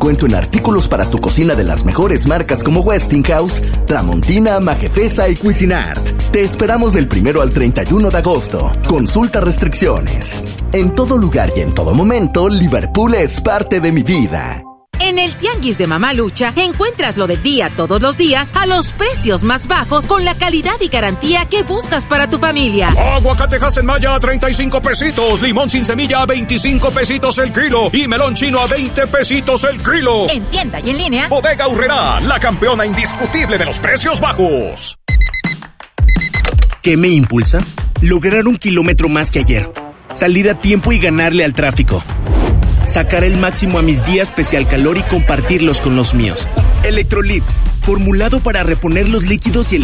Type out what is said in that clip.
descuento en artículos para tu cocina de las mejores marcas como Westinghouse, Tramontina, Majefesa y Cuisinart. Te esperamos del 1 al 31 de agosto. Consulta restricciones. En todo lugar y en todo momento, Liverpool es parte de mi vida. En el Tianguis de Mamalucha encuentras lo del día todos los días a los precios más bajos con la calidad y garantía que buscas para tu familia. Aguacatejas en Maya a 35 pesitos, limón sin semilla a 25 pesitos el kilo y melón chino a 20 pesitos el kilo. En tienda y en línea. Bodega Aurrerá, la campeona indiscutible de los precios bajos. ¿Qué me impulsa? Lograr 1 kilómetro más que ayer. Salir a tiempo y ganarle al tráfico. Sacar el máximo a mis días pese al calor y compartirlos con los míos. Electrolit, formulado para reponer los líquidos y el